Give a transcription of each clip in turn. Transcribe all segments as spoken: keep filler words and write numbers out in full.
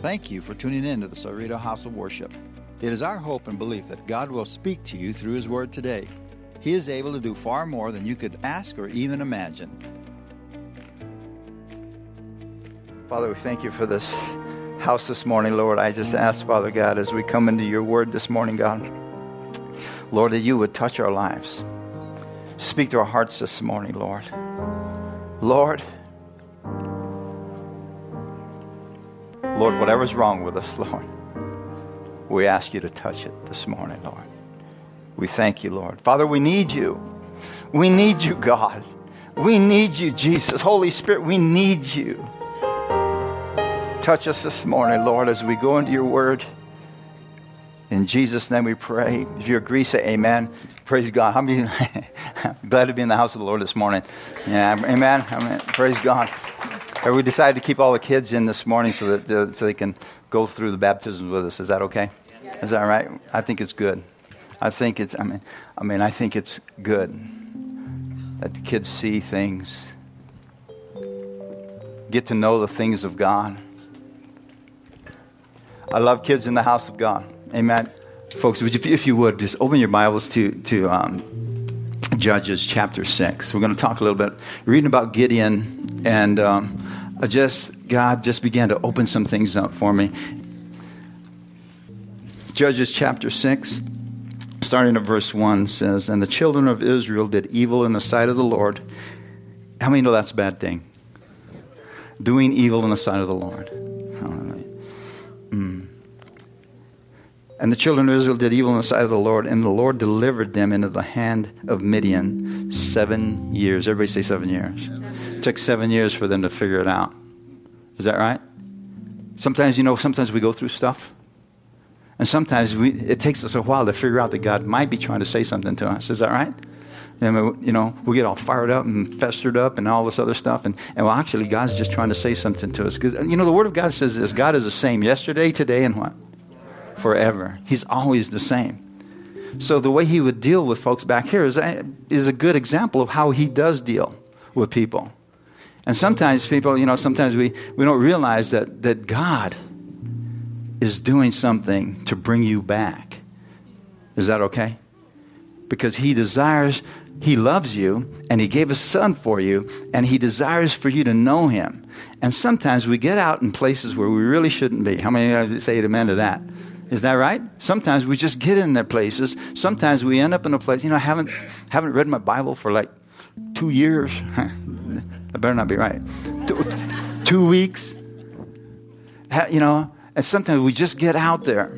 Thank you for tuning in to the Cerrito House of Worship. It is our hope and belief that God will speak to you through His Word today. He is able to do far more than you could ask or even imagine. Father, we thank you for this house this morning, Lord. I just ask, Father God, as we come into your Word this morning, God, Lord, that you would touch our lives. Speak to our hearts this morning, Lord. Lord, Lord, whatever's wrong with us, Lord, we ask you to touch it this morning, Lord. We thank you, Lord. Father, we need you. We need you, God. We need you, Jesus. Holy Spirit, we need you. Touch us this morning, Lord, as we go into your word. In Jesus' name we pray. If you agree, say amen. Praise God. How many glad to be in the house of the Lord this morning? Yeah, amen. Amen. Praise God. We decided to keep all the kids in this morning so that uh, so they can go through the baptism with us. Is that okay? Is that all right? I think it's good. I think it's. I mean, I mean, I think it's good that the kids see things, get to know the things of God. I love kids in the house of God. Amen. Folks, would you, if you would, just open your Bibles to to um, Judges chapter six. We're going to talk a little bit, reading about Gideon, and um, just God just began to open some things up for me. Judges chapter six, starting at verse one, says, "And the children of Israel did evil in the sight of the Lord." How many know that's a bad thing? Doing evil in the sight of the Lord. Hallelujah. Mm. And the children of Israel did evil in the sight of the Lord, and the Lord delivered them into the hand of Midian seven years. Everybody say seven years. It took seven years for them to figure it out. Is that right? Sometimes, you know, sometimes we go through stuff. And sometimes we, it takes us a while to figure out that God might be trying to say something to us. Is that right? And we, you know, we get all fired up and festered up and all this other stuff. And, and well, actually, God's just trying to say something to us. Because, you know, the Word of God says this: God is the same yesterday, today, and what? Forever. He's always the same. So the way he would deal with folks back here is, is a good example of how he does deal with people. And sometimes people, you know, sometimes we, we don't realize that, that God is doing something to bring you back. Is that okay? Because he desires, he loves you, and he gave his son for you, and he desires for you to know him. And sometimes we get out in places where we really shouldn't be. How many of you say amen to that? Is that right? Sometimes we just get in their places. Sometimes we end up in a place, you know, I haven't, haven't read my Bible for like two years. That better not be right. Two, two weeks. You know, and sometimes we just get out there.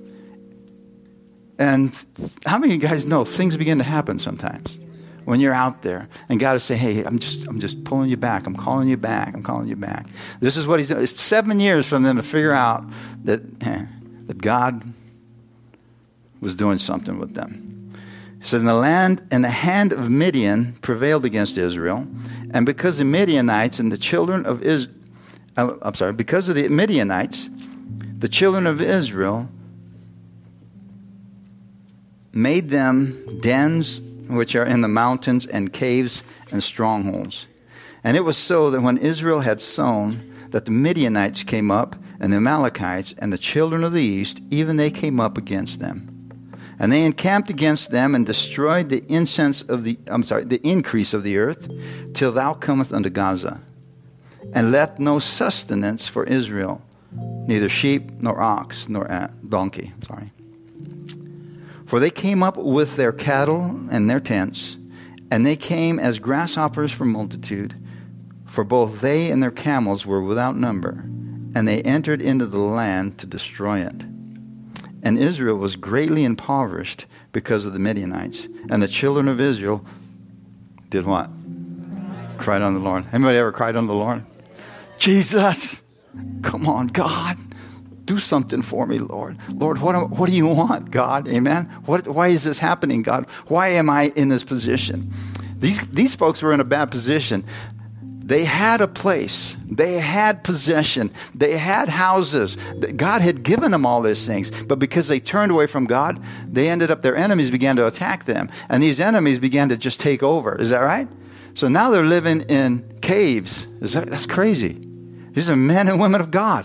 And how many of you guys know things begin to happen sometimes when you're out there, and God is saying, "Hey, I'm just, I'm just pulling you back. I'm calling you back. I'm calling you back." This is what He's doing. It's seven years from them to figure out that eh, that God was doing something with them. It says, "In the land, and the hand of Midian prevailed against Israel, and because the Midianites and the children of Israel, uh, I'm sorry, because of the Midianites, the children of Israel made them dens which are in the mountains and caves and strongholds. And it was so that when Israel had sown, that the Midianites came up, and the Amalekites and the children of the east, even they came up against them. And they encamped against them and destroyed the incense of the, I'm sorry, the increase of the earth, till thou comest unto Gaza, and left no sustenance for Israel, neither sheep nor ox nor donkey. Sorry. For they came up with their cattle and their tents, and they came as grasshoppers for multitude, for both they and their camels were without number, and they entered into the land to destroy it. And Israel was greatly impoverished because of the Midianites, and the children of Israel did what? Cried on the Lord. Anybody ever cried on the Lord? Jesus, come on, God. Do something for me, Lord. Lord, what, am, what do you want, God? Amen? What, why is this happening, God? Why am I in this position? These, these folks were in a bad position. They had a place. They had possession. They had houses. God had given them all these things. But because they turned away from God, they ended up, their enemies began to attack them. And these enemies began to just take over. Is that right? So now they're living in caves. Is that, that's crazy. These are men and women of God.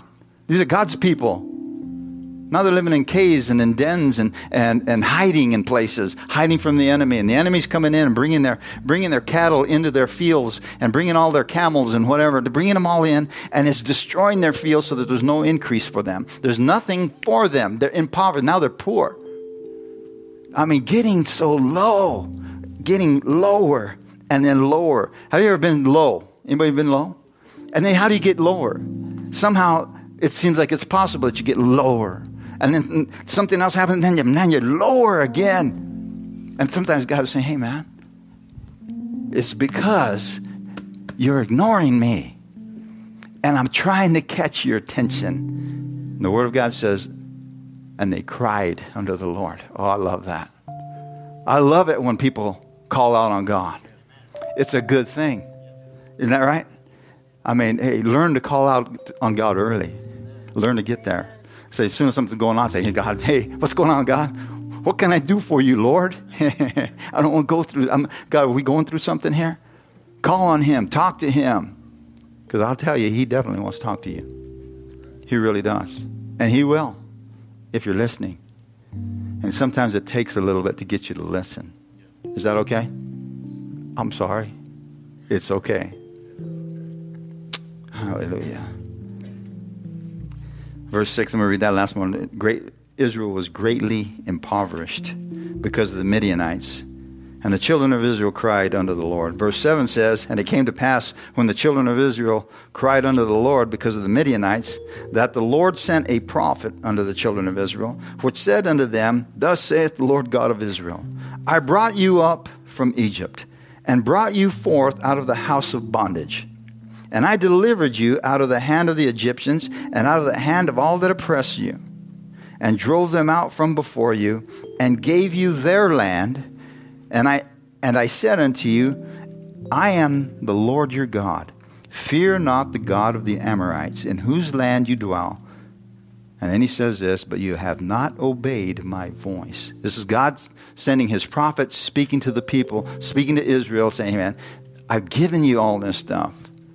These are God's people. Now they're living in caves and in dens and, and, and hiding in places, hiding from the enemy. And the enemy's coming in and bringing their, bringing their cattle into their fields and bringing all their camels and whatever, bringing them all in, and it's destroying their fields so that there's no increase for them. There's nothing for them. They're impoverished. Now they're poor. I mean, getting so low, getting lower and then lower. Have you ever been low? Anybody been low? And then how do you get lower? Somehow it seems like it's possible that you get lower. And then something else happens, and then, then you're lower again. And sometimes God is saying, hey, man, it's because you're ignoring me. And I'm trying to catch your attention. And the Word of God says, and they cried unto the Lord. Oh, I love that. I love it when people call out on God. It's a good thing. Isn't that right? I mean, hey, learn to call out on God early. Learn to get there. Say, as soon as something's going on, say, hey, God, hey, what's going on, God? What can I do for you, Lord? I don't want to go through, I'm, God, are we going through something here? Call on Him. Talk to Him. Because I'll tell you, He definitely wants to talk to you. He really does. And He will, if you're listening. And sometimes it takes a little bit to get you to listen. Is that okay? I'm sorry. It's okay. Hallelujah. Verse six, I'm going to read that last one. Great, Israel was greatly impoverished because of the Midianites. And the children of Israel cried unto the Lord. Verse seven says, and it came to pass when the children of Israel cried unto the Lord because of the Midianites, that the Lord sent a prophet unto the children of Israel, which said unto them, thus saith the Lord God of Israel, I brought you up from Egypt, and brought you forth out of the house of bondage. And I delivered you out of the hand of the Egyptians, and out of the hand of all that oppress you, and drove them out from before you, and gave you their land. And I and I said unto you, I am the Lord your God. Fear not the God of the Amorites, in whose land you dwell. And then he says this, but you have not obeyed my voice. This is God sending His prophet, speaking to the people, speaking to Israel, saying, hey man, I've given you all this stuff.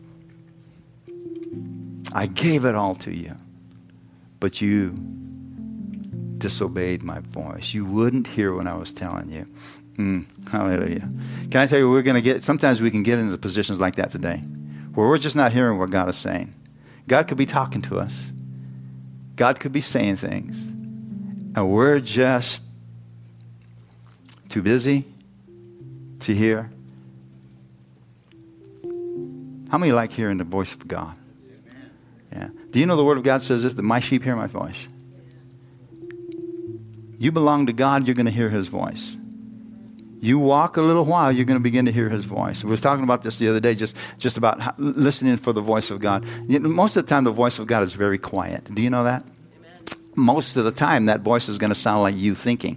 I gave it all to you, but you disobeyed my voice. You wouldn't hear when I was telling you. Mm, hallelujah. Can I tell you, we're going to get, sometimes we can get into positions like that today, where we're just not hearing what God is saying. God could be talking to us. God could be saying things, and we're just too busy to hear. How many like hearing the voice of God? Yeah. Do you know the Word of God says this, that my sheep hear my voice? You belong to God, you're going to hear His voice. You walk a little while, you're going to begin to hear His voice. We were talking about this the other day, just, just about how, listening for the voice of God. You know, most of the time, the voice of God is very quiet. Do you know that? Amen. Most of the time, that voice is going to sound like you thinking.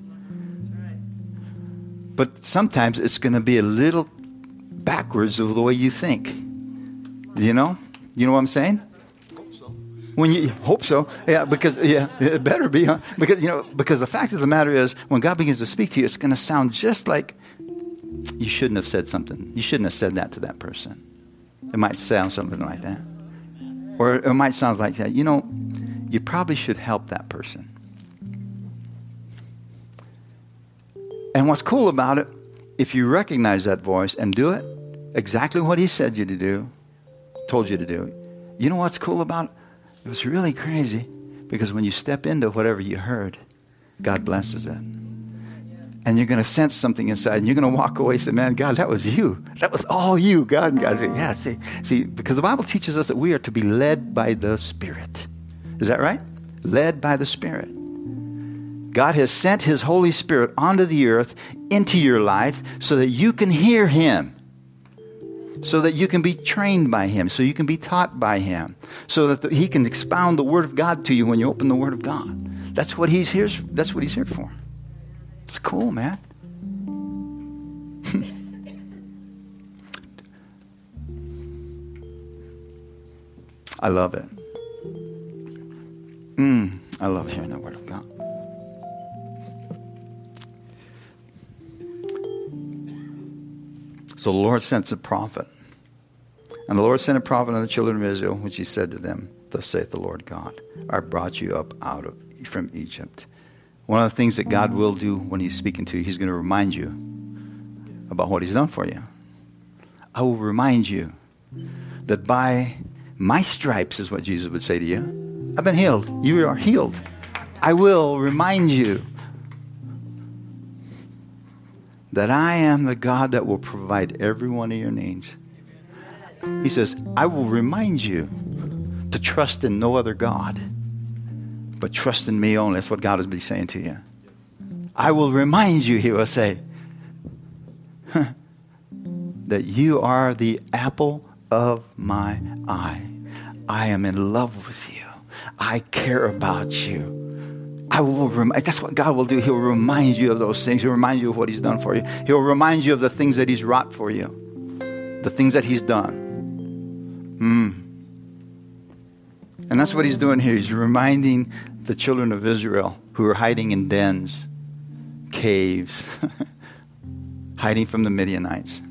Right. But sometimes it's going to be a little backwards of the way you think. Do you know? You know what I'm saying? When you hope so, yeah, because yeah, it better be, huh? Because you know, because the fact of the matter is, when God begins to speak to you, it's going to sound just like you shouldn't have said something. You shouldn't have said that to that person. It might sound something like that, or it might sound like that. You know, you probably should help that person. And what's cool about it, if you recognize that voice and do it exactly what He said you to do, told you to do, you know what's cool about it? It was really crazy, because when you step into whatever you heard, God blesses it. And you're going to sense something inside, and you're going to walk away and say, man, God, that was you. That was all you, God. And God said, yeah, see, see, because the Bible teaches us that we are to be led by the Spirit. Is that right? Led by the Spirit. God has sent His Holy Spirit onto the earth, into your life, so that you can hear Him. So that you can be trained by Him, so you can be taught by Him, so that the, He can expound the Word of God to you when you open the Word of God. That's what He's here. That's what He's here for. It's cool, man. I love it. Mm, I love hearing the Word of God. So the Lord sent a prophet. And the Lord sent a prophet unto the children of Israel, which He said to them, thus saith the Lord God. I brought you up out of from Egypt. One of the things that God will do when he's speaking to you, he's going to remind you about what he's done for you. I will remind you that by my stripes, is what Jesus would say to you, I've been healed. You are healed. I will remind you that I am the God that will provide every one of your needs. He says, I will remind you to trust in no other God, but trust in me only. That's what God will be saying to you. I will remind you, he will say, huh, that you are the apple of my eye. I am in love with you. I care about you. I will remind, that's what God will do. He'll remind you of those things. He'll remind you of what he's done for you. He'll remind you of the things that he's wrought for you. The things that he's done. Mm. And that's what he's doing here. He's reminding the children of Israel who are hiding in dens, caves, hiding from the Midianites.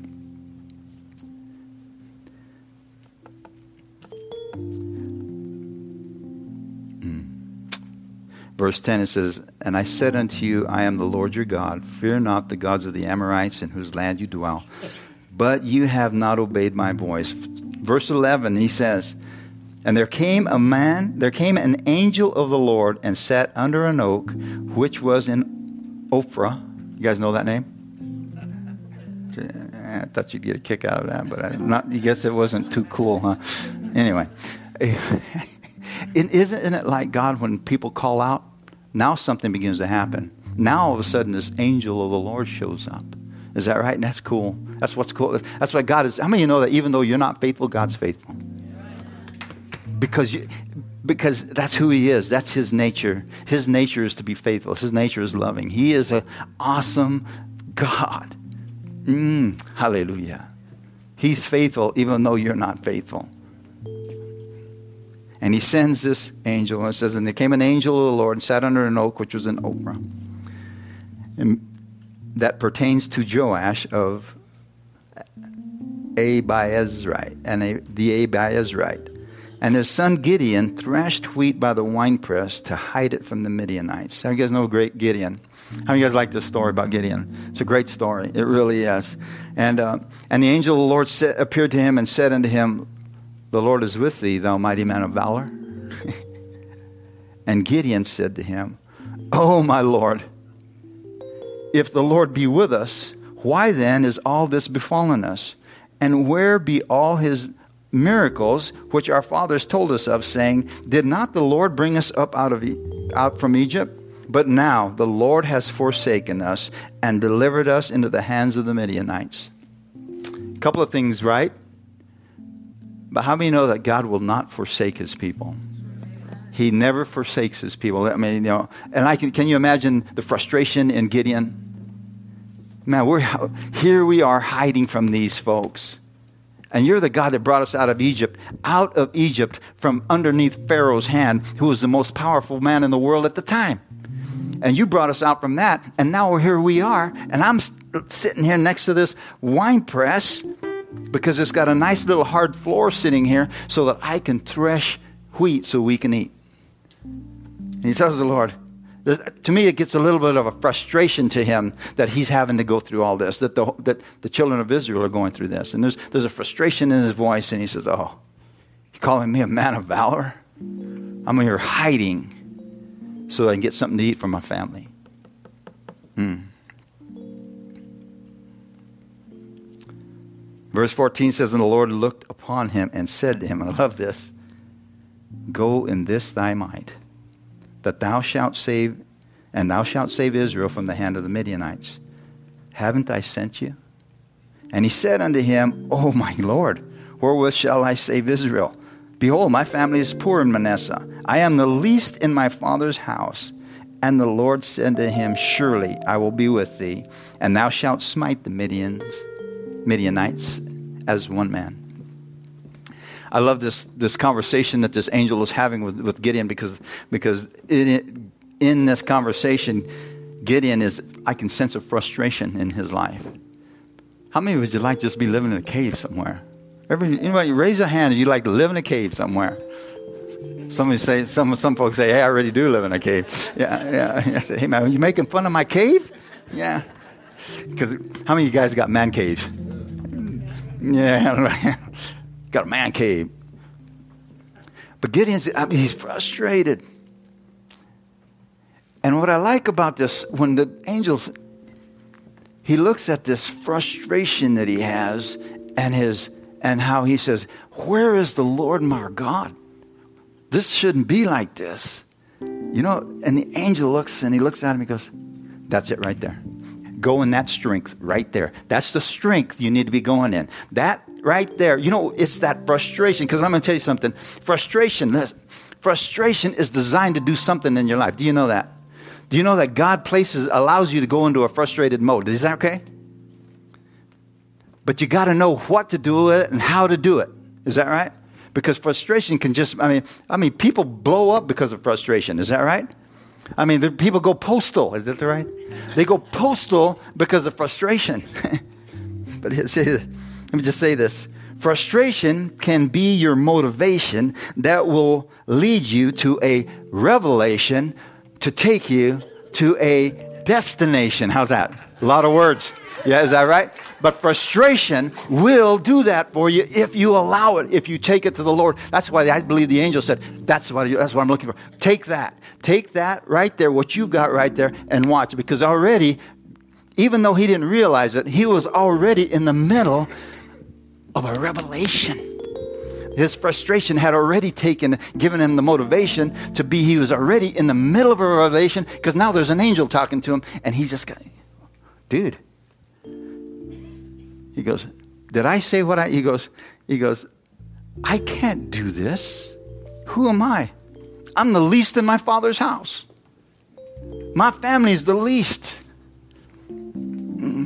Verse ten, it says, and I said unto you, I am the Lord your God. Fear not the gods of the Amorites in whose land you dwell. But you have not obeyed my voice. Verse eleven, he says, and there came a man, there came an angel of the Lord and sat under an oak, which was in Ophrah. You guys know that name? I thought you'd get a kick out of that, but I'm not, I guess it wasn't too cool, huh? Anyway. It, isn't it like God when people call out? Now something begins to happen. Now all of a sudden this angel of the Lord shows up. Is that right? And that's cool. That's what's cool. That's what God is. How many of you know that even though you're not faithful, God's faithful? Because you, because that's who he is. That's his nature. His nature is to be faithful. His nature is loving. He is an awesome God. Mm, hallelujah. He's faithful even though you're not faithful. And he sends this angel, and it says, and there came an angel of the Lord and sat under an oak, which was in Ophrah. And that pertains to Joash of Abiezrite, and a, the Abiezrite. And his son Gideon threshed wheat by the winepress to hide it from the Midianites. How you guys know great Gideon? How many of you guys like this story about Gideon? It's a great story. It really is. And uh, and the angel of the Lord set, appeared to him and said unto him, the Lord is with thee, thou mighty man of valor. And Gideon said to him, O my Lord, if the Lord be with us, why then is all this befallen us? And where be all his miracles which our fathers told us of, saying, did not the Lord bring us up out of e- out from Egypt? But now the Lord has forsaken us and delivered us into the hands of the Midianites. A couple of things, right? But how many know that God will not forsake his people? He never forsakes his people. I mean, you know, and I can, can you imagine the frustration in Gideon? Man, we're here we are hiding from these folks. And you're the God that brought us out of Egypt, out of Egypt from underneath Pharaoh's hand, who was the most powerful man in the world at the time. And you brought us out from that, and now here we are, and I'm sitting here next to this wine press, because it's got a nice little hard floor sitting here so that I can thresh wheat so we can eat. And he tells the Lord, to me it gets a little bit of a frustration to him that he's having to go through all this, that the that the children of Israel are going through this. And there's there's a frustration in his voice, and he says, oh, you're calling me a man of valor? I'm here hiding so that I can get something to eat for my family. Hmm. Verse fourteen says, and the Lord looked upon him and said to him, and I love this, go in this thy might, that thou shalt save, and thou shalt save Israel from the hand of the Midianites. Haven't I sent you? And he said unto him, O my Lord, wherewith shall I save Israel? Behold, my family is poor in Manasseh. I am the least in my father's house. And the Lord said to him, surely I will be with thee, and thou shalt smite the Midians. Midianites as one man. I love this this conversation that this angel is having with, with Gideon because because in, in this conversation, Gideon is, I can sense a frustration in his life. How many would you like to just be living in a cave somewhere? Everybody, anybody raise a hand if you'd like to live in a cave somewhere. Somebody say, some some folks say, hey, I already do live in a cave. Yeah, yeah. I say, hey, man, are you making fun of my cave? Yeah. Because how many of you guys got man caves? Yeah, got a man cave. But Gideon's, I mean, he's frustrated. And what I like about this, when the angels, he looks at this frustration that he has and his, and how he says, where is the Lord my God? This shouldn't be like this. You know, and the angel looks and he looks at him and he goes, that's it right there. Go in that strength right there. That's the strength you need to be going in. That right there. You know, it's that frustration. Because I'm going to tell you something. Frustration, frustration is designed to do something in your life. Do you know that? Do you know that God places, allows you to go into a frustrated mode? Is that okay? But you got to know what to do with it and how to do it. Is that right? Because frustration can just, I mean, I mean, people blow up because of frustration. Is that right? I mean, the people go postal. Is that right? They go postal because of frustration. But let me just say this. Frustration can be your motivation that will lead you to a revelation to take you to a destination. How's that? A lot of words. Yeah, is that right? But frustration will do that for you if you allow it, if you take it to the Lord. That's why I believe the angel said, that's what, that's what I'm looking for. Take that. Take that right there, what you got right there, and watch. Because already, even though he didn't realize it, he was already in the middle of a revelation. His frustration had already taken, given him the motivation to be, he was already in the middle of a revelation, because now there's an angel talking to him, and he just got, dude. He goes, did I say what I, he goes, he goes, I can't do this. Who am I? I'm the least in my father's house. My family's the least. Mm.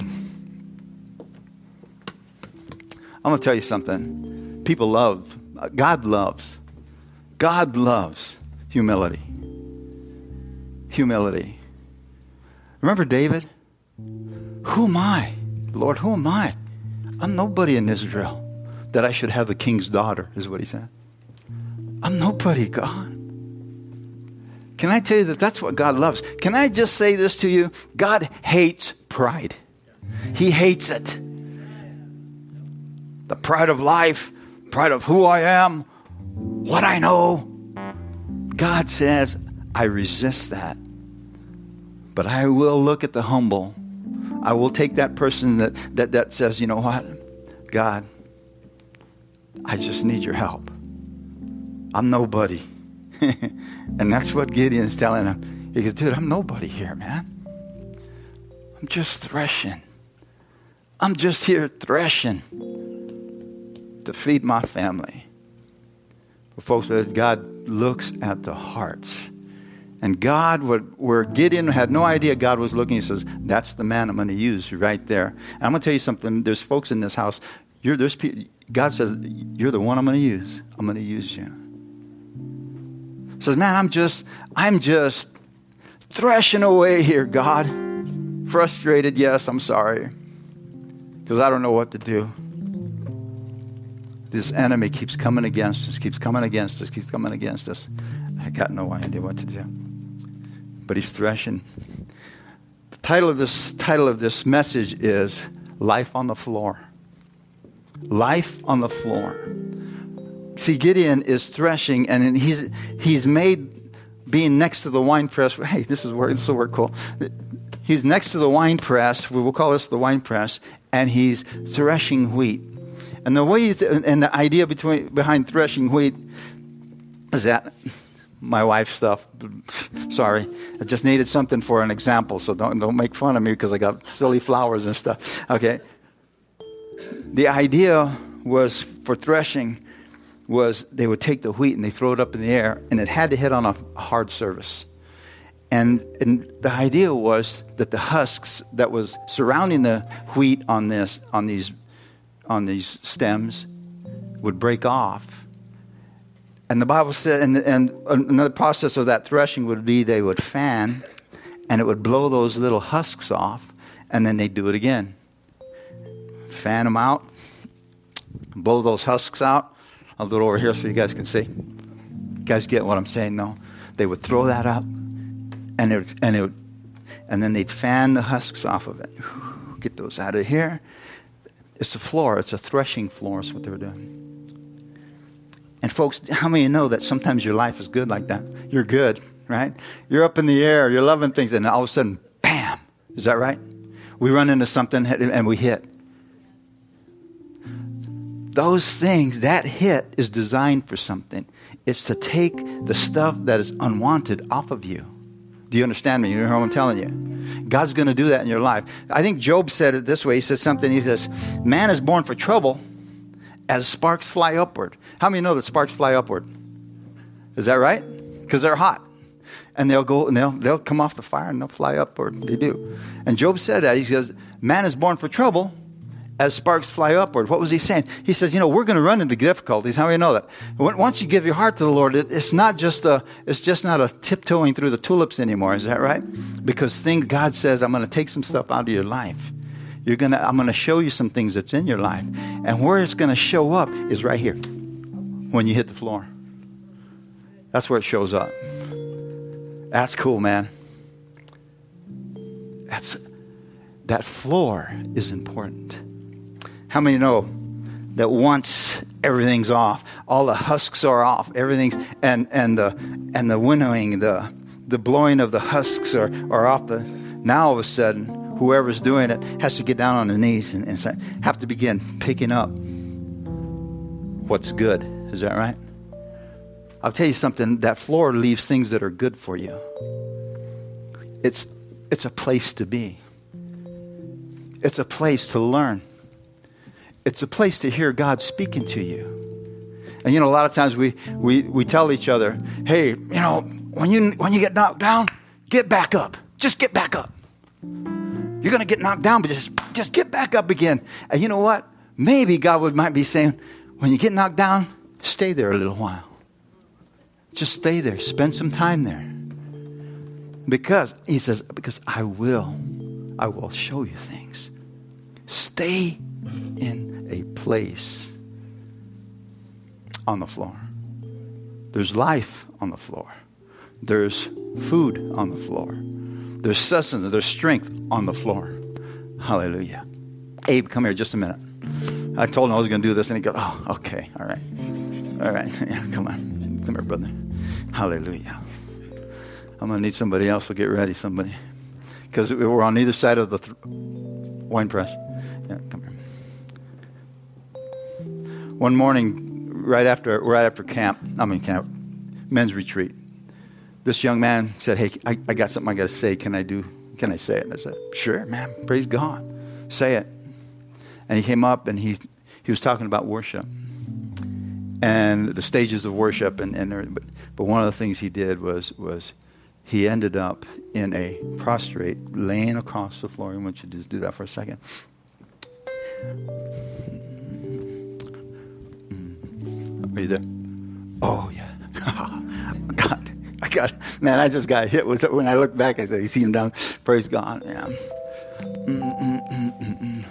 I'm going to tell you something. People love, God loves, God loves humility. Humility. Remember David? Who am I? Lord, who am I? I'm nobody in Israel that I should have the king's daughter, is what he said. I'm nobody, God. Can I tell you that that's what God loves? Can I just say this to you? God hates pride. He hates it. The pride of life, pride of who I am, what I know. God says, I resist that. But I will look at the humble. I will take that person that, that, that says, you know what, God, I just need your help. I'm nobody. And that's what Gideon's telling him. He goes, dude, I'm nobody here, man. I'm just threshing. I'm just here threshing to feed my family. But folks, God looks at the hearts. And God, where Gideon had no idea God was looking, he says, that's the man I'm going to use right there. And I'm going to tell you something. There's folks in this house. You're, there's people, God says, you're the one I'm going to use. I'm going to use you. He says, man, I'm just, I'm just threshing away here, God. Frustrated, yes, I'm sorry. Because I don't know what to do. This enemy keeps coming against us, keeps coming against us, keeps coming against us. I got no idea what to do. But he's threshing. The title of this title of this message is Life on the Floor. Life on the floor. See, Gideon is threshing, and he's he's made being next to the wine press. Hey, this is where this will work cool. He's next to the wine press. We will call this the wine press, and he's threshing wheat. And the way you th- and the idea between behind threshing wheat is that. My wife's stuff. Sorry. I just needed something for an example, so don't don't make fun of me because I got silly flowers and stuff. Okay. The idea was for threshing was they would take the wheat and they throw it up in the air, and it had to hit on a hard surface. And, and the idea was that the husks that was surrounding the wheat on this on these on these stems would break off. And the Bible said, and, and another process of that threshing would be they would fan, and it would blow those little husks off, and then they'd do it again. Fan them out, blow those husks out. I'll do it over here so you guys can see. You guys get what I'm saying, though? They would throw that up, and it, would, and it, would, and then they'd fan the husks off of it. Get those out of here. It's a floor. It's a threshing floor. Is what they were doing. And folks, how many of you know that sometimes your life is good like that? You're good, right? You're up in the air. You're loving things, and all of a sudden, bam! Is that right? We run into something and we hit. Those things, that hit is designed for something. It's to take the stuff that is unwanted off of you. Do you understand me? You know what I'm telling you? God's going to do that in your life. I think Job said it this way. He says something. He says, man is born for trouble as sparks fly upward. How many know that sparks fly upward? Is that right? Because they're hot. And they'll go and they'll they'll come off the fire and they'll fly upward. They do. And Job said that. He says, man is born for trouble as sparks fly upward. What was he saying? He says, you know, we're going to run into difficulties. How many know that? Once you give your heart to the Lord, it, it's not just a, it's just not a tiptoeing through the tulips anymore. Is that right? Because things, God says, I'm going to take some stuff out of your life. You're gonna, I'm going to show you some things that's in your life. And where it's going to show up is right here. When you hit the floor. That's where it shows up. That's cool, man. That's, that floor is important. How many know that once everything's off, all the husks are off, everything's and and the and the winnowing, the the blowing of the husks are, are off the now all of a sudden whoever's doing it has to get down on their knees and, and have to begin picking up what's good. Is that right? I'll tell you something, that floor leaves things that are good for you. It's it's a place to be. It's a place to learn. It's a place to hear God speaking to you. And you know, a lot of times we, we, we tell each other, hey, you know, when you when you get knocked down, get back up. Just get back up. You're going to get knocked down, but just, just get back up again. And you know what? Maybe God would might be saying, when you get knocked down, stay there a little while. Just stay there. Spend some time there. Because, he says, because I will. I will show you things. Stay in a place on the floor. There's life on the floor. There's food on the floor. There's sustenance. There's strength on the floor. Hallelujah. Abe, come here just a minute. I told him I was going to do this, and he goes, oh, okay, all right. All right, yeah, come on. Come here, brother. Hallelujah. I'm going to need somebody else, so get ready, somebody. Because we're on either side of the th- wine press. Yeah, come here. One morning, right after right after camp, I mean camp, men's retreat, this young man said, hey, I, I got something I got to say. Can I do, can I say it? And I said, sure, man. Praise God. Say it. And he came up and he he was talking about worship and the stages of worship. And, and but, but one of the things he did was was he ended up in a prostrate, laying across the floor. I want you to just do that for a second. Are you there? Oh, yeah. God, I got, man, I just got hit with it. When I look back, I said, you see him down? Praise God. Yeah. Mm, mm, mm, mm, mm.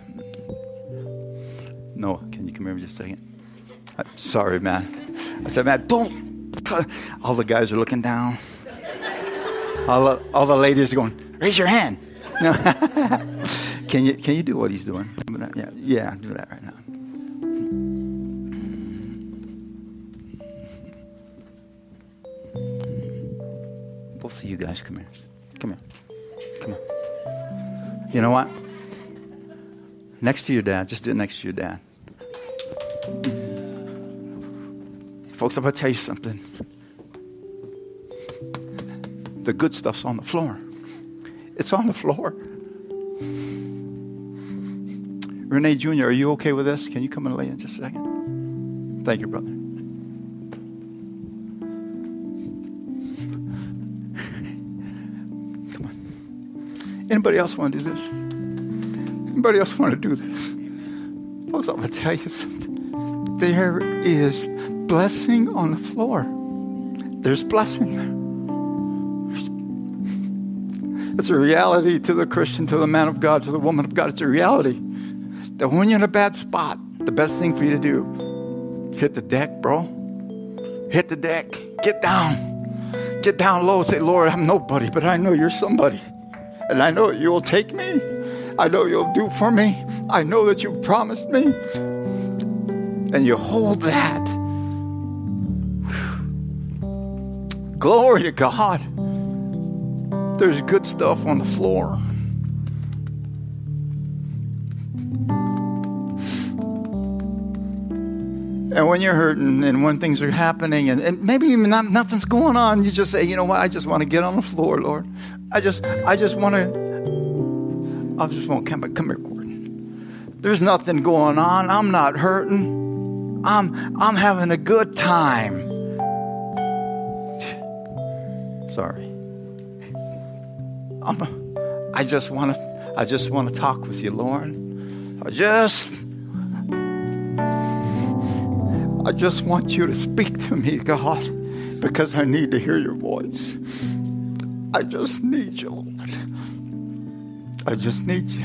Noah, can you come here for just a second? I'm sorry, man. I said, man, don't. All the guys are looking down. All the, all the ladies are going, raise your hand. No. Can you can you do what he's doing? Yeah, yeah, do that right now. Both of you guys, come here. Come here. Come on. You know what? Next to your dad. Just do it next to your dad. Folks, I'm going to tell you something. The good stuff's on the floor. It's on the floor. Renee Junior, are you okay with this? Can you come and lay in just a second? Thank you, brother. Come on. Anybody else want to do this? Anybody else want to do this? Folks, I'm going to tell you something. There is blessing on the floor. There's blessing there. It's a reality to the Christian, to the man of God, to the woman of God. It's a reality that when you're in a bad spot, the best thing for you to do, hit the deck, bro. Hit the deck. Get down. Get down low. Say, Lord, I'm nobody, but I know you're somebody. And I know you'll take me. I know you'll do for me. I know that you promised me. And you hold that. Whew. Glory to God. There's good stuff on the floor. And when you're hurting and when things are happening and, and maybe even not, nothing's going on, you just say, you know what, I just want to get on the floor, Lord. I just I just want to, I just want to come, come here, Gordon. There's nothing going on. I'm not hurting. I'm I'm having a good time. Sorry. I'm a, I just want to I just want to talk with you, Lord. I just I just want you to speak to me, God, because I need to hear your voice. I just need you, Lord. I just need you.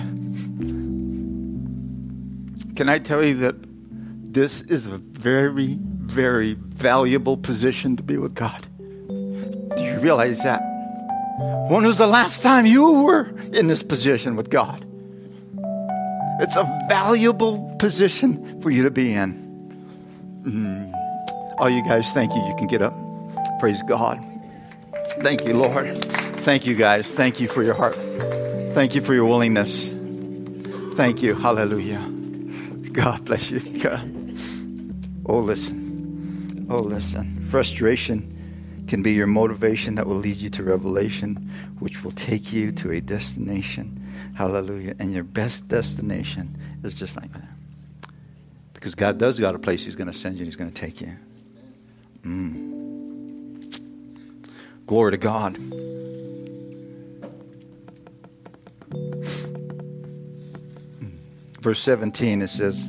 Can I tell you that this is a very, very valuable position to be with God? Do you realize that? When was the last time you were in this position with God? It's a valuable position for you to be in. Mm. Oh, you guys, thank you. You can get up. Praise God. Thank you, Lord. Thank you, guys. Thank you for your heart. Thank you for your willingness. Thank you. Hallelujah. God bless you. God. Oh, listen. Oh, listen. Frustration can be your motivation that will lead you to revelation, which will take you to a destination. Hallelujah. And your best destination is just like that. Because God does got a place He's going to send you. He's going to take you. Mm. Glory to God. Verse seventeen, it says,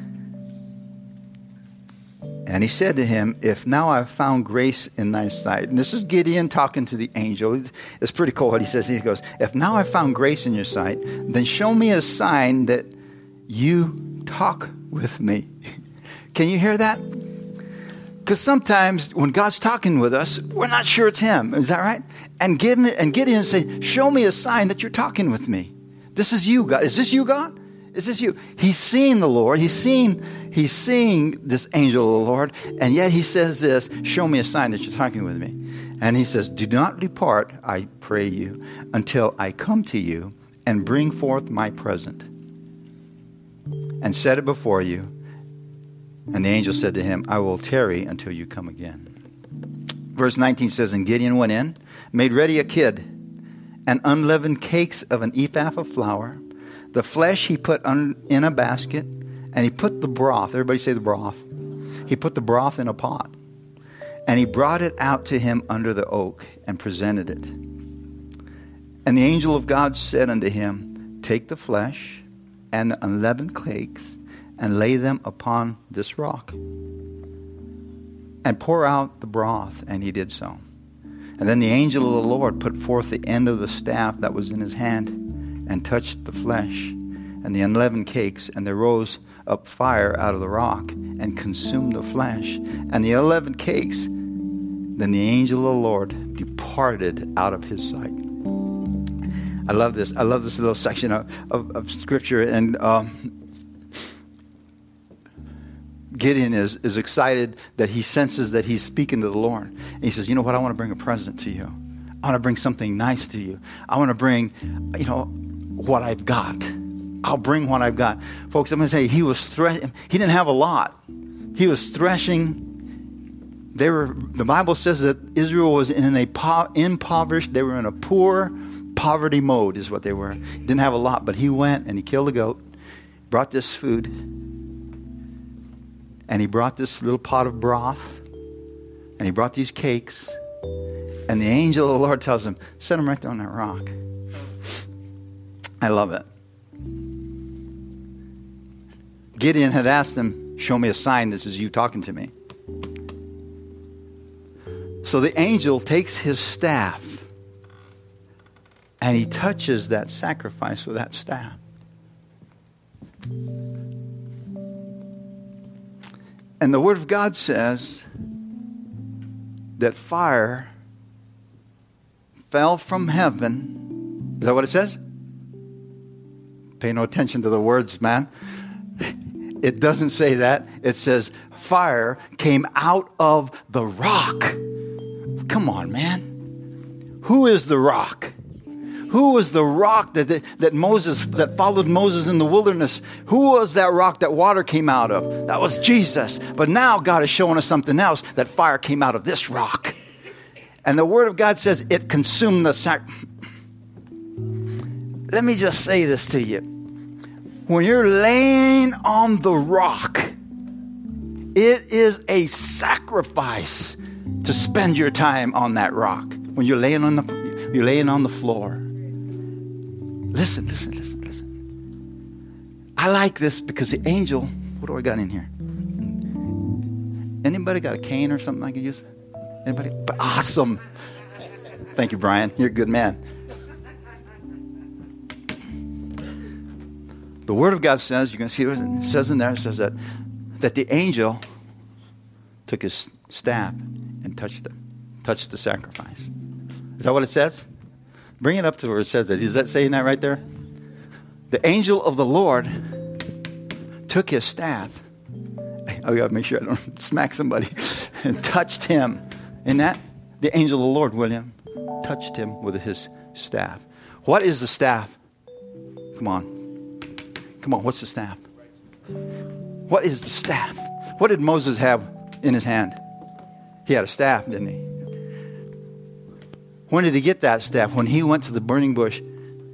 and he said to him, if now I've found grace in thy sight. And this is Gideon talking to the angel. It's pretty cool what he says. He goes, if now I've found grace in your sight, then show me a sign that you talk with me. Can you hear that? Because sometimes when God's talking with us, we're not sure it's Him. Is that right? And Gideon, and Gideon say, show me a sign that you're talking with me. This is you, God. Is this you, God? Is this you? He's seeing the Lord. He's seeing, he's seeing this angel of the Lord. And yet he says this, show me a sign that you're talking with me. And he says, do not depart, I pray you, until I come to you and bring forth my present and set it before you. And the angel said to him, I will tarry until you come again. Verse nineteen says, and Gideon went in, made ready a kid, and unleavened cakes of an ephah of flour. The flesh he put un, in a basket, and he put the broth. Everybody say the broth. He put the broth in a pot. And he brought it out to him under the oak and presented it. And the angel of God said unto him, take the flesh and the unleavened cakes and lay them upon this rock. And pour out the broth. And he did so. And then the angel of the Lord put forth the end of the staff that was in his hand and touched the flesh and the unleavened cakes, and there rose up fire out of the rock and consumed the flesh and the unleavened cakes. Then the angel of the Lord departed out of his sight. I love this. I love this little section of, of, of scripture. And um, Gideon is, is excited that he senses that he's speaking to the Lord. And he says, you know what? I want to bring a present to you. I want to bring something nice to you. I want to bring, you know, what I've got. I'll bring what I've got. Folks, I'm going to say he was threshing. He didn't have a lot. He was threshing. They were. The Bible says that Israel was in a po- impoverished. They were in a poor poverty mode is what they were. He didn't have a lot, but he went and he killed a goat, brought this food, and he brought this little pot of broth, and he brought these cakes, and the angel of the Lord tells him, set them right there on that rock. I love it. Gideon had asked him, show me a sign this is you talking to me. So the angel takes his staff and he touches that sacrifice with that staff. And the Word of God says that fire fell from heaven. Is that what it says? Pay no attention to the words, man. It doesn't say that. It says fire came out of the rock. Come on, man. Who is the rock? Who was the rock that, that, that Moses, that followed Moses in the wilderness? Who was that rock that water came out of? That was Jesus. But now God is showing us something else, that fire came out of this rock. And the Word of God says it consumed the sac. Let me just say this to you. When you're laying on the rock, it is a sacrifice to spend your time on that rock. When you're laying on the, you're laying on the floor. Listen, listen, listen, listen. I like this because the angel, what do I got in here? Anybody got a cane or something I can use? Anybody? Awesome. Thank you, Brian. You're a good man. The Word of God says, you can see it says in there, it says that, that the angel took his staff and touched it, touched the sacrifice. Is that what it says? Bring it up to where it says that. Is that saying that right there? The angel of the Lord took his staff. I got to make sure I don't smack somebody. And touched him. In that, the angel of the Lord, William, touched him with his staff. What is the staff? Come on. Come on, what's the staff? What is the staff? What did Moses have in his hand? He had a staff, didn't he? When did he get that staff? When he went to the burning bush,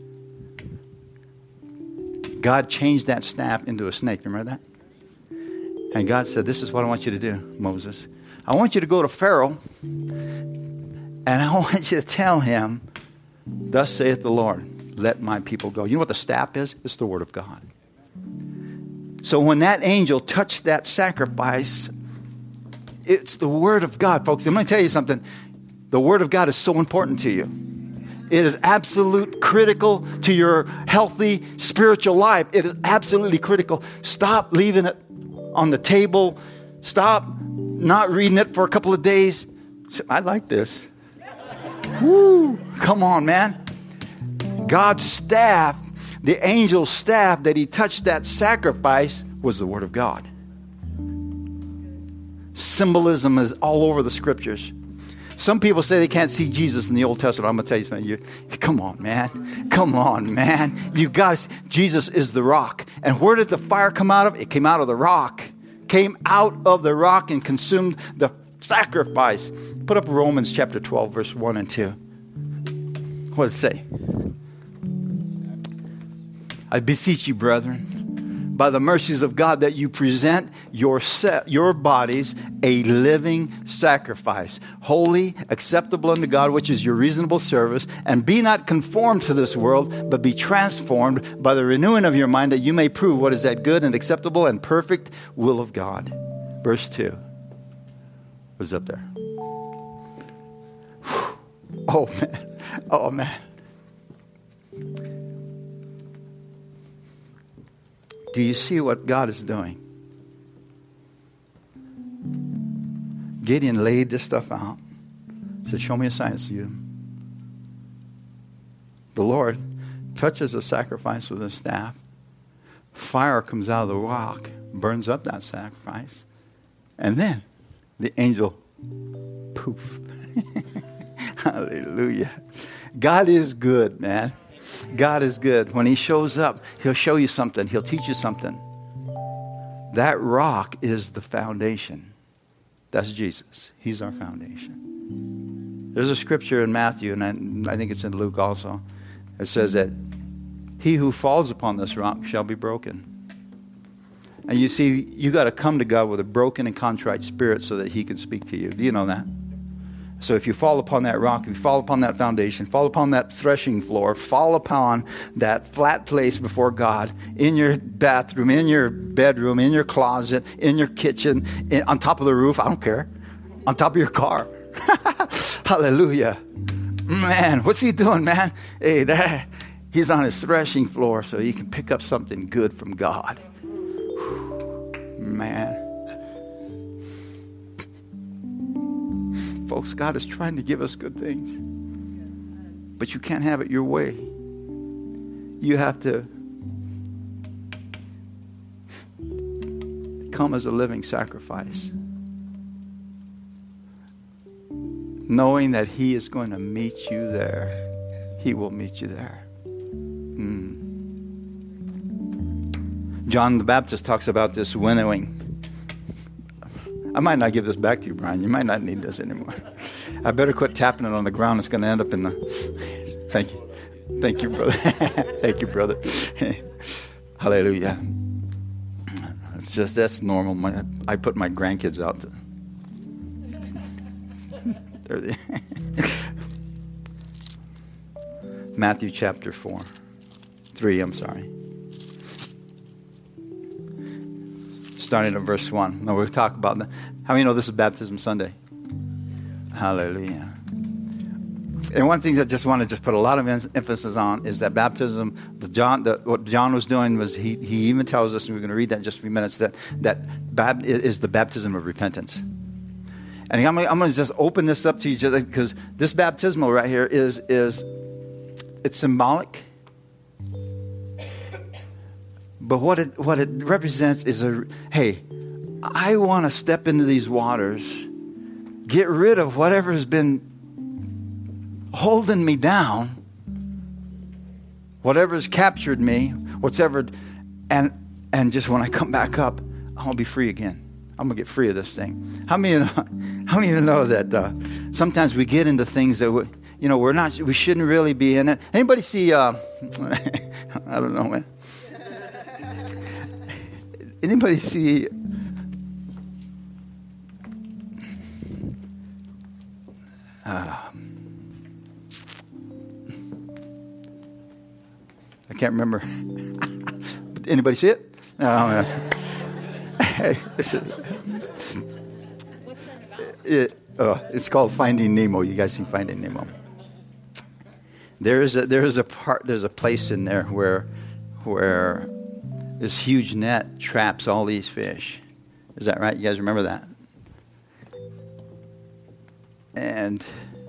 God changed that staff into a snake. Remember that? And God said, this is what I want you to do, Moses. I want you to go to Pharaoh, and I want you to tell him, thus saith the Lord, let my people go. You know what the staff is? It's the Word of God. So when that angel touched that sacrifice, it's the Word of God. Folks, I'm going to tell you something. The Word of God is so important to you. It is absolute critical to your healthy spiritual life. It is absolutely critical. Stop leaving it on the table. Stop not reading it for a couple of days. I like this. Woo! Come on, man. God's staff, the angel's staff that he touched that sacrifice was the Word of God. Symbolism is all over the Scriptures. Some people say they can't see Jesus in the Old Testament. I'm going to tell you something. You, come on, man. Come on, man. You guys, Jesus is the rock. And where did the fire come out of? It came out of the rock. Came out of the rock and consumed the sacrifice. Put up Romans chapter twelve, verse one and two. What does it say? I beseech you, brethren, by the mercies of God, that you present your se- your bodies a living sacrifice, holy, acceptable unto God, which is your reasonable service. And be not conformed to this world, but be transformed by the renewing of your mind, that you may prove what is that good and acceptable and perfect will of God. Verse two. What's up there? Oh, man. Oh, man. Do you see what God is doing? Gideon laid this stuff out. Said, show me a sign, it's you. The Lord touches the sacrifice with his staff. Fire comes out of the rock, burns up that sacrifice. And then the angel, poof. Hallelujah. God is good, man. God is good. When he shows up, he'll show you something. He'll teach you something. That rock is the foundation. That's Jesus. He's our foundation. There's a scripture in Matthew, and I, I think it's in Luke also. It says that he who falls upon this rock shall be broken. And you see, you got to come to God with a broken and contrite spirit so that he can speak to you. Do you know that? So if you fall upon that rock, if you fall upon that foundation, fall upon that threshing floor, fall upon that flat place before God, in your bathroom, in your bedroom, in your closet, in your kitchen, in, on top of the roof, I don't care, on top of your car. Hallelujah. Man, what's he doing, man? Hey, that, he's on his threshing floor so he can pick up something good from God. Man. Folks, God is trying to give us good things. But you can't have it your way. You have to come as a living sacrifice, knowing that He is going to meet you there. He will meet you there. Mm. John the Baptist talks about this winnowing. I might not give this back to you, Brian. You might not need this anymore. I better quit tapping it on the ground. It's going to end up in the... Thank you. Thank you, brother. Thank you, brother. Hallelujah. It's just, that's normal. My, I put my grandkids out to... There they Matthew chapter four. three, I'm sorry. Starting at verse one. Now we'll talk about that. How many know this is Baptism Sunday? Hallelujah. And one thing that I just want to just put a lot of emphasis on is that baptism, the John, the, what John was doing was he, he even tells us, and we're going to read that in just a few minutes, that that bab, is the baptism of repentance. And I'm, I'm going to just open this up to you because this baptismal right here is, is it's symbolic. But what it, what it represents is a, hey, I want to step into these waters, get rid of whatever has been holding me down, whatever has captured me, whatever, and and just when I come back up, I'm going to be free again. I'm going to get free of this thing. How many of you know, how many of you know that uh, sometimes we get into things that, we, you know, we're not, we shouldn't really be in it. Anybody see, uh, I don't know, man. Anybody see uh, I can't remember. Anybody see it? No, hey, listen. It, uh, it's called Finding Nemo. You guys see Finding Nemo? There is a there is a part. There's a place in there where where this huge net traps all these fish. Is that right? You guys remember that? And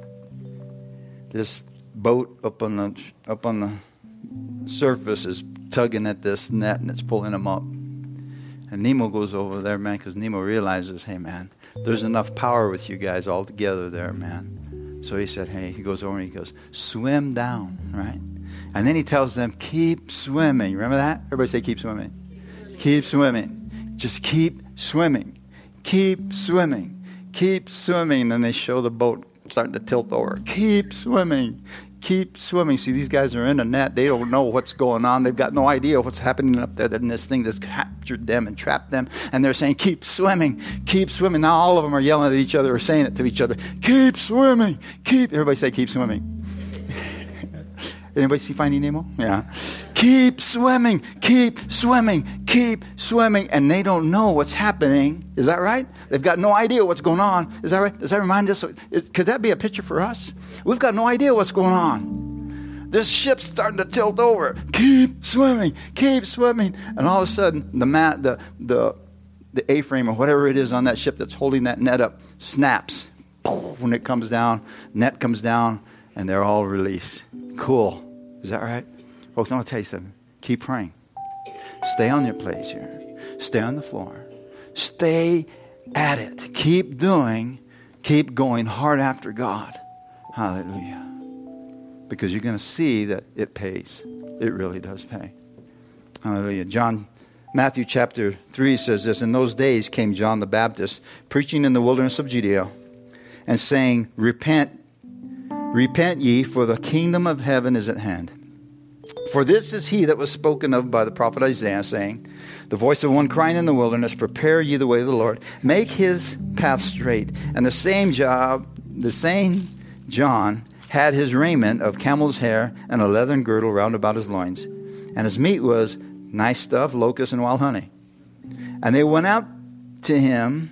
this boat up on the up on the surface is tugging at this net and it's pulling them up. And Nemo goes over there, man, because Nemo realizes, hey, man, there's enough power with you guys all together there, man. So he said, hey, he goes over and he goes, swim down, right? And then he tells them, keep swimming. Remember that? Everybody say, keep swimming. Keep swimming. Just keep swimming. Keep swimming. Keep swimming. And then they show the boat starting to tilt over. Keep swimming. Keep swimming. See, these guys are in a net. They don't know what's going on. They've got no idea what's happening up there in this thing that's captured them and trapped them. And they're saying, keep swimming. Keep swimming. Now all of them are yelling at each other or saying it to each other. Keep swimming. Keep. Everybody say, keep swimming. Anybody see Finding Nemo? Yeah. Keep swimming. Keep swimming. Keep swimming. And they don't know what's happening. Is that right? They've got no idea what's going on. Is that right? Does that remind us? Is, could that be a picture for us? We've got no idea what's going on. This ship's starting to tilt over. Keep swimming. Keep swimming. And all of a sudden, the mat, the the the A-frame or whatever it is on that ship that's holding that net up snaps. When it comes down, net comes down, and they're all released. Cool. Is that right? Folks, I'm going to tell you something. Keep praying. Stay on your place here. Stay on the floor. Stay at it. Keep doing. Keep going hard after God. Hallelujah. Because you're going to see that it pays. It really does pay. Hallelujah. John, Matthew chapter three says this. In those days came John the Baptist, preaching in the wilderness of Judea, and saying, Repent, repent ye, for the kingdom of heaven is at hand. For this is he that was spoken of by the prophet Isaiah, saying, the voice of one crying in the wilderness, prepare ye the way of the Lord, make his path straight. And the same job, the same John had his raiment of camel's hair and a leathern girdle round about his loins. And his meat was nice stuff, locusts and wild honey. And they went out to him,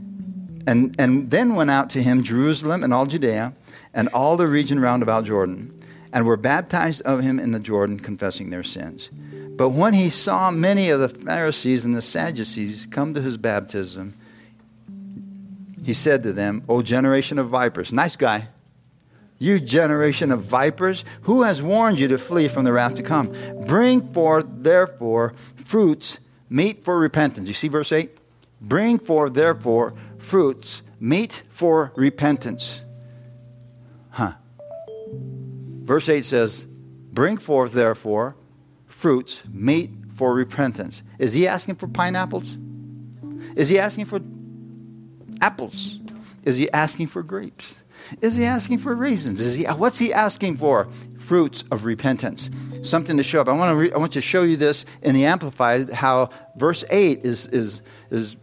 and, and then went out to him Jerusalem and all Judea, and all the region round about Jordan, and were baptized of him in the Jordan, confessing their sins. But when he saw many of the Pharisees and the Sadducees come to his baptism, He said to them, O generation of vipers. Nice guy. You generation of vipers, who has warned you to flee from the wrath to come? Bring forth, therefore, fruits, meet for repentance. You see verse eight? Bring forth, therefore, fruits, meet for repentance. Huh. Verse eight says, bring forth, therefore, fruits, meet for repentance. Is he asking for pineapples? Is he asking for apples? Is he asking for grapes? Is he asking for raisins? Is he? What's he asking for? Fruits of repentance. Something to show up. I want to. Re, I want to show you this in the Amplified. How verse eight is is is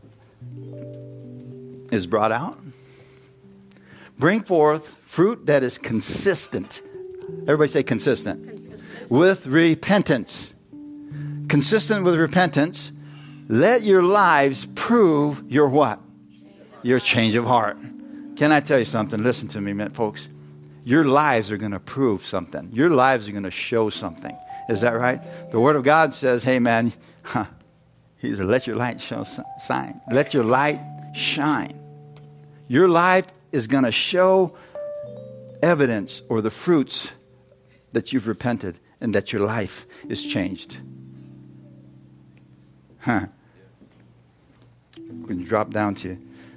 is brought out. Bring forth fruit that is consistent. Everybody say consistent. Consistent. With repentance. Consistent with repentance. Let your lives prove your what? Your change of heart. Can I tell you something? Listen to me, man, folks. Your lives are going to prove something. Your lives are going to show something. Is that right? The Word of God says, hey, man, huh, he said, let your light show sign. Let your light shine. Your life is going to show evidence or the fruits that you've repented and that your life is changed. Huh. We can drop down to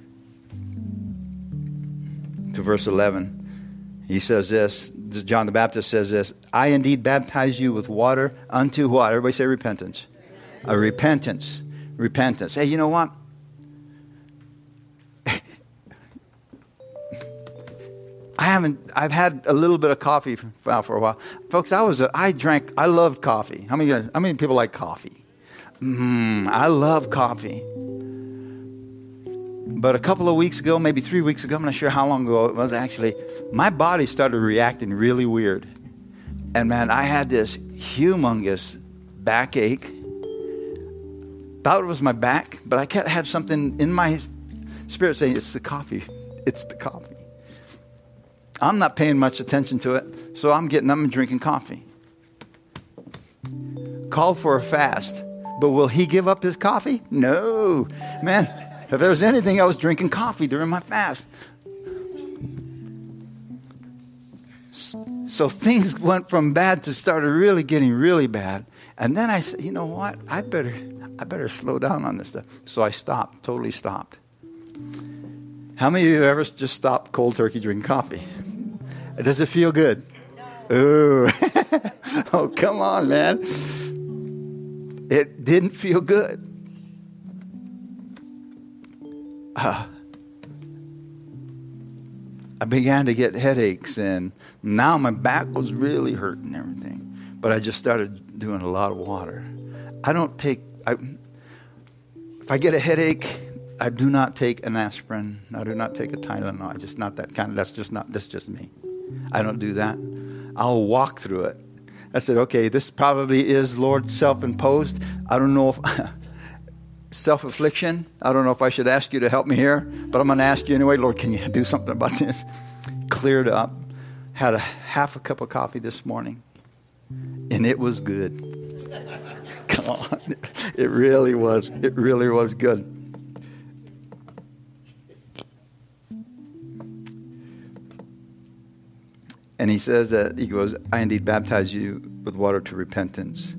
to verse eleven. He says this, John the Baptist says this, I indeed baptize you with water unto what? Everybody say repentance. A repentance. Repentance. Hey, you know what? I haven't, I've had a little bit of coffee for, for a while. Folks, I was, a, I drank, I loved coffee. How many guys, how many people like coffee? Mm, I love coffee. But a couple of weeks ago, maybe three weeks ago, I'm not sure how long ago it was actually, my body started reacting really weird. And man, I had this humongous backache. Thought it was my back, but I kept had something in my spirit saying, it's the coffee. It's the coffee. I'm not paying much attention to it, so I'm getting up and drinking coffee. Called for a fast, but will he give up his coffee? No. Man, if there was anything, I was drinking coffee during my fast. So things went from bad to started really getting really bad. And then I said, you know what? I better, I better slow down on this stuff. So I stopped, totally stopped. How many of you ever just stopped cold turkey drinking coffee? Does it feel good? No. Ooh. Oh, come on, man. It didn't feel good. Uh, I began to get headaches, and now my back was really hurting and everything. But I just started doing a lot of water. I don't take, I, if I get a headache, I do not take an aspirin. I do not take a Tylenol. I just not that kind of, that's just not, that's just me. I don't do that. I'll walk through it. I said, okay, this probably is, Lord, self-imposed. I don't know if, self-affliction. I don't know if I should ask you to help me here, but I'm going to ask you anyway. Lord, can you do something about this? Cleared up. Had a half a cup of coffee this morning, and it was good. Come on. It really was. It really was good. And he says that, he goes, I indeed baptize you with water to repentance.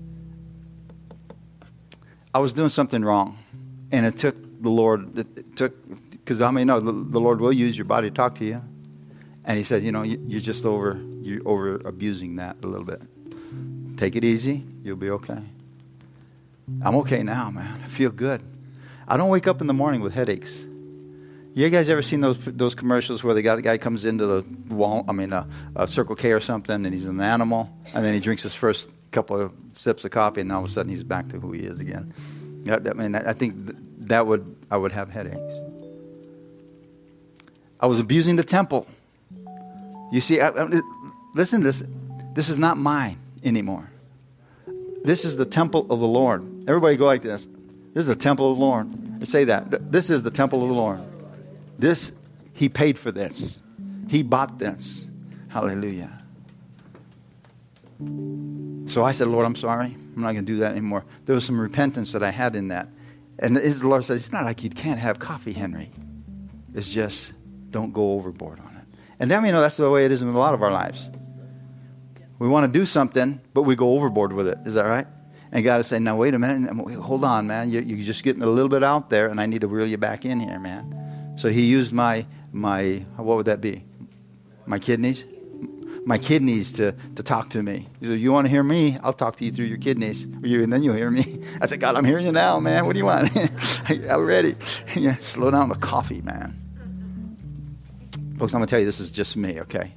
I was doing something wrong. And it took the Lord, it took, because I mean, no, the, the Lord will use your body to talk to you. And he said, you know, you, you're just over, you're over abusing that a little bit. Take it easy. You'll be okay. I'm okay now, man. I feel good. I don't wake up in the morning with headaches. You guys ever seen those those commercials where the guy, the guy comes into the wall, I mean, a, a Circle K or something, and he's an animal, and then he drinks his first couple of sips of coffee, and all of a sudden he's back to who he is again. I mean, I think that would, I would have headaches. I was abusing the temple. You see, I, I, listen to this. This is not mine anymore. This is the temple of the Lord. Everybody go like this. This is the temple of the Lord. Say that. This is the temple of the Lord. This, he paid for this. He bought this. Hallelujah. So I said, Lord, I'm sorry. I'm not going to do that anymore. There was some repentance that I had in that. And the Lord said, it's not like you can't have coffee, Henry. is just don't go overboard on it. And then, you know, that's the way it is in a lot of our lives. We want to do something, but we go overboard with it. Is that right? And God is saying, now, wait a minute. Hold on, man. You're, you're just getting a little bit out there, and I need to reel you back in here, man. So he used my, my what would that be? My kidneys? My kidneys to, to talk to me. He said, you want to hear me? I'll talk to you through your kidneys. You, and then you'll hear me. I said, God, I'm hearing you now, man. What do you want? I'm ready. Yeah, slow down the coffee, man. Folks, I'm going to tell you, this is just me, okay?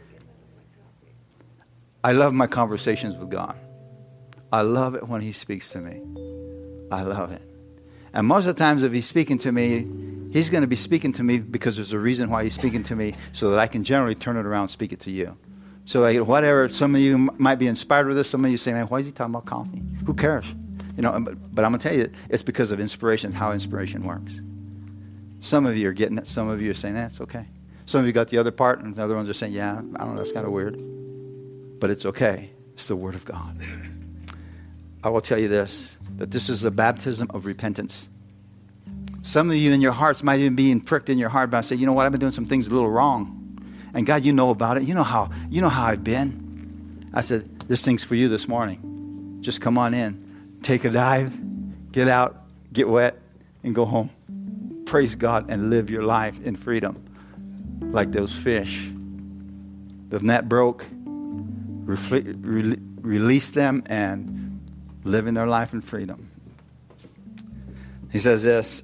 I love my conversations with God. I love it when he speaks to me. I love it. And most of the times if he's speaking to me, he's going to be speaking to me because there's a reason why he's speaking to me, so that I can generally turn it around and speak it to you. So like whatever, some of you might be inspired with this. Some of you say, man, why is he talking about coffee? Who cares? You know, but, but I'm going to tell you, it's because of inspiration, how inspiration works. Some of you are getting it. Some of you are saying, that's okay. Some of you got the other part, and the other ones are saying, yeah, I don't know, that's kind of weird. But it's okay. It's the Word of God. I will tell you this, that this is the baptism of repentance. Some of you in your hearts might even be pricked in your heart by saying, you know what, I've been doing some things a little wrong. And God, you know about it. You know how you know how I've been. I said, this thing's for you this morning. Just come on in. Take a dive. Get out. Get wet. And go home. Praise God and live your life in freedom. Like those fish. The net broke. Refle- re- release them and living their life in freedom. He says this.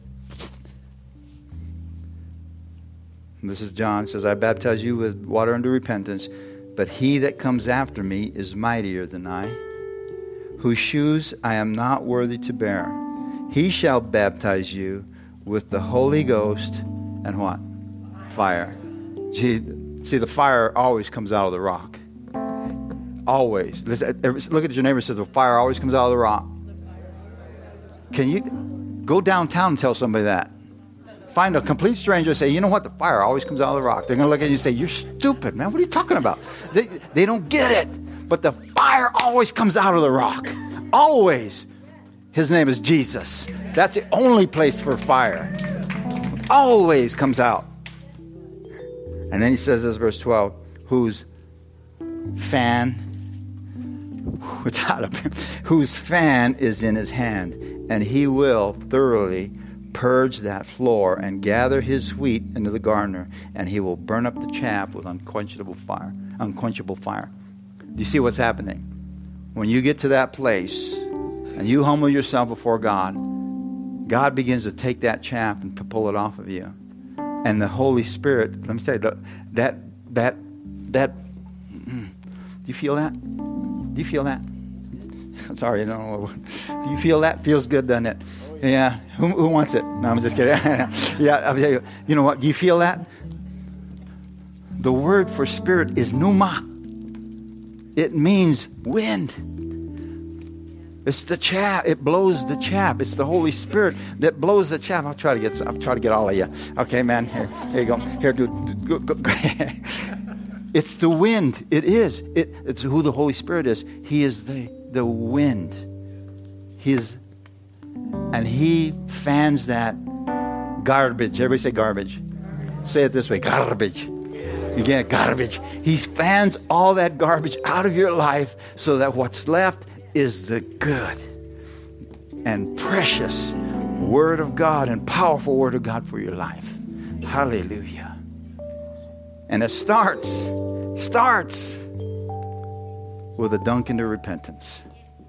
This is John. Says, I baptize you with water unto repentance, but he that comes after me is mightier than I, whose shoes I am not worthy to bear. He shall baptize you with the Holy Ghost and what? Fire. See, see, the fire always comes out of the rock. Always. Listen, look at your neighbor and says, the fire always comes out of the rock. Can you go downtown and tell somebody that? Find a complete stranger and say, you know what? The fire always comes out of the rock. They're going to look at you and say, you're stupid, man. What are you talking about? They, they don't get it. But the fire always comes out of the rock. Always. His name is Jesus. That's the only place for fire. Always comes out. And then he says this, verse twelve, whose fan, without a, whose fan is in his hand, and he will thoroughly purge that floor and gather his wheat into the garner, and he will burn up the chaff with unquenchable fire. Unquenchable fire. Do you see what's happening? When you get to that place and you humble yourself before God, God begins to take that chaff and to pull it off of you. And the Holy Spirit, let me tell you, that, that, that, do you feel that? Do you feel that? I'm sorry, I don't know. Do you feel that? Feels good, doesn't it? Yeah. Who, who wants it? No, I'm just kidding. Yeah, I'll tell you. You know what? Do you feel that? The word for spirit is pneuma. It means wind. It's the chaff. It blows the chaff. It's the Holy Spirit that blows the chaff. I'll try to get. I'll try to get all of you. Okay, man. Here, here you go. Here, do. do go, go. It's the wind. It is. It, it's who the Holy Spirit is. He is the the wind. He is. And he fans that garbage. Everybody say garbage. Say it this way, garbage. You get garbage. He fans all that garbage out of your life so that what's left is the good and precious Word of God and powerful Word of God for your life. Hallelujah. And it starts, starts with a dunk into repentance.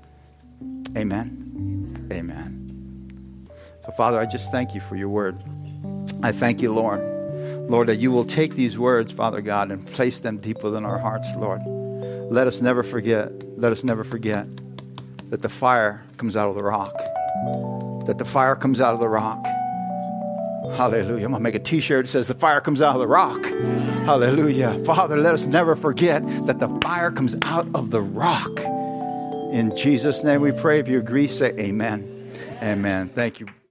Amen. Amen. So, Father, I just thank you for your word. I thank you, Lord. Lord, that you will take these words, Father God, and place them deep within our hearts, Lord. Let us never forget, let us never forget that the fire comes out of the rock. That the fire comes out of the rock. Hallelujah. I'm going to make a t-shirt that says the fire comes out of the rock. Hallelujah. Father, let us never forget that the fire comes out of the rock. In Jesus' name we pray. If you agree, say amen. Amen. Thank you.